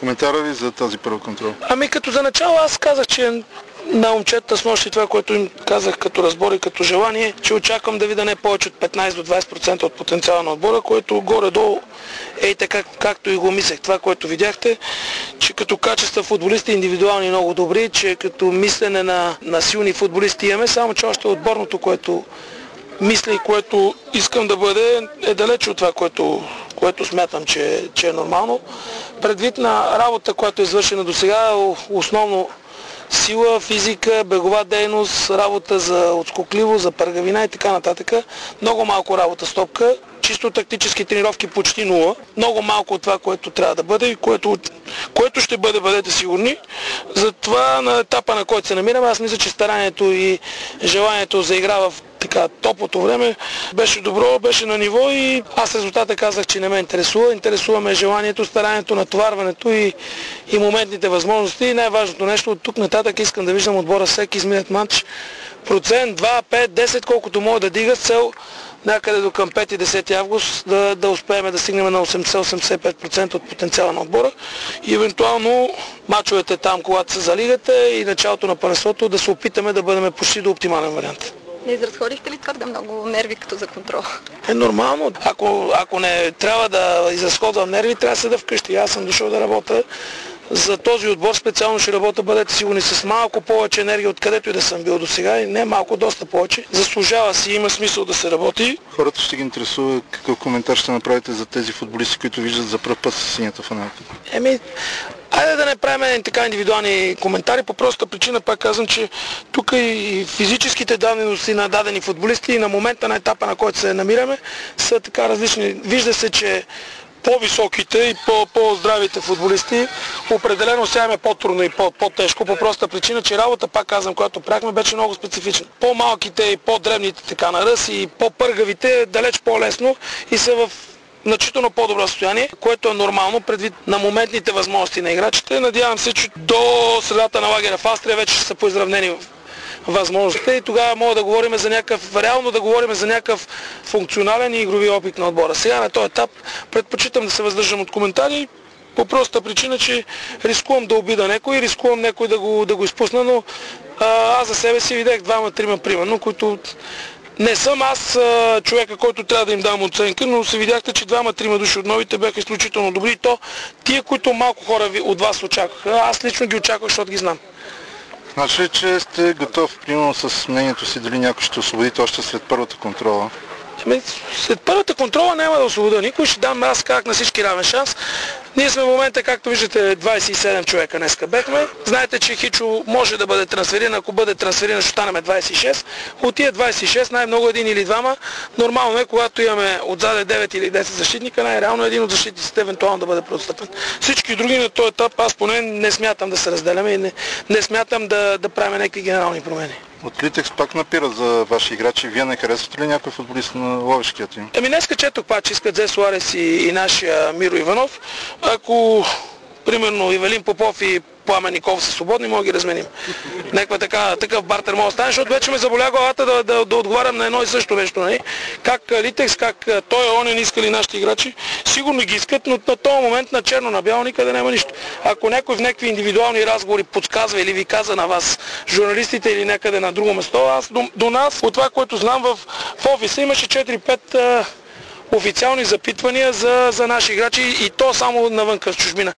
Коментара ви за тази първа контрол? Ами като за начало аз казах, че на момчета с нощи това, което им казах като разбор и като желание, че очаквам да видя не повече от 15 до 20% от потенциала на отбора, което горе-долу е така, както и го мислех. Това, което видяхте, че като качества футболисти индивидуални много добри, че като мислене на силни футболисти имаме, само че още отборното, което мисля и което искам да бъде, е далече от това, което смятам, че е нормално. Предвид на работа, която е извършена до сега, основно сила, физика, бегова дейност, работа за отскокливо, за пъргавина и така нататък. Много малко работа с топка, чисто тактически тренировки почти нула. Много малко от това, което трябва да бъде и което ще бъде, бъдете сигурни. Затова на етапа, на който се намираме, аз мисля, че старанието и желанието за игра в така топлото време беше добро, беше на ниво и аз резултата казах, че не ме интересува. Интересуваме желанието, старанието, натоварването и моментните възможности. И най-важното нещо, от тук нататък искам да виждам отбора всеки изминат матч. Процент, 2, 5, 10, колкото мога да дига с цел някъде до към 5 и 10 август да успеем да стигнем на 80-85% от потенциала на отбора и евентуално мачовете там, когато са за лигата и началото на първенството, да се опитаме да бъдем почти до оптимален вариант. Не изразходихте ли твърде много нерви като за контрол? Е нормално. Ако не трябва да изразходвам нерви, трябва да седа вкъщи. Аз съм дошъл да работя. За този отбор специално ще работя, бъдете сигурни, с малко повече енергия, откъдето и да съм бил до сега. И не малко, доста повече. Заслужава си, има смисъл да се работи. Хората ще ги интересува какъв коментар ще направите за тези футболисти, които виждат за пръв път с синята фанелка. Айде да не правим така индивидуални коментари, по проста причина, пак казвам, че тук и физическите данности на дадени футболисти и на момента на етапа, на който се намираме, са така различни. Вижда се, че по-високите и по-здравите футболисти определено сега е по-трудно и по-тежко, по проста причина, че работа, пак казвам, която правихме, беше много специфична. По-малките и по-дребните така на ръст и по-пъргавите далеч по-лесно и са в значително по-добро състояние, което е нормално предвид на моментните възможности на играчите. Надявам се, че до средата на лагеря в Австрия вече ще са поизравнени възможностите и тогава мога да говорим за някакъв функционален и игрови опит на отбора. Сега на този етап предпочитам да се въздържам от коментари по проста причина, че рискувам да обида някой, рискувам някой да го изпусна, но аз за себе си видях 2-3 примерно, които не съм аз човека, който трябва да им дам оценка, но се видяхте, че 2-3 души от новите бяха изключително добри и то тия, които малко хора от вас очакваха. Аз лично ги очаквах, защото ги знам. Значи ли, че сте готов, примерно с мнението си, дали някой ще освободите още след първата контрола? След първата контрола няма да освобода никой, ще дам аз как на всички равен шанс. Ние сме в момента, както виждате, 27 човека днеска бехме. Знаете, че Хичо може да бъде трансфериран, ако бъде трансфериран ще станем 26. От тия 26 най-много един или двама. Нормално е, когато имаме отзаде 9 или 10 защитника, най-реално един от защитниците евентуално да бъде преотстъпен. Всички други на този етап аз поне не смятам да се разделяме и не смятам да правим някакви генерални промени. От Литекс пак напира за ваши играчи. Вие не харесвате ли някой футболист на ловешкия тим? Днеска четох пак, че искат Зе Суарес и нашия Миро Иванов. Ако примерно Ивелин Попов и Пламен Николов са свободни, мога ги разменим. Неква такъв бартер мога да стане, защото вече ме заболя главата да отговарям на едно и също нещо. Не? Как Литекс, как той не искали нашите играчи, сигурно ги искат, но на този момент на черно на бяло никъде няма нищо. Ако някой в някакви индивидуални разговори подсказва или ви каза на вас, журналистите или някъде на друго место, аз до нас, от това, което знам в офиса, имаше 4-5 официални запитвания за наши играчи и то само навънка в чужбина.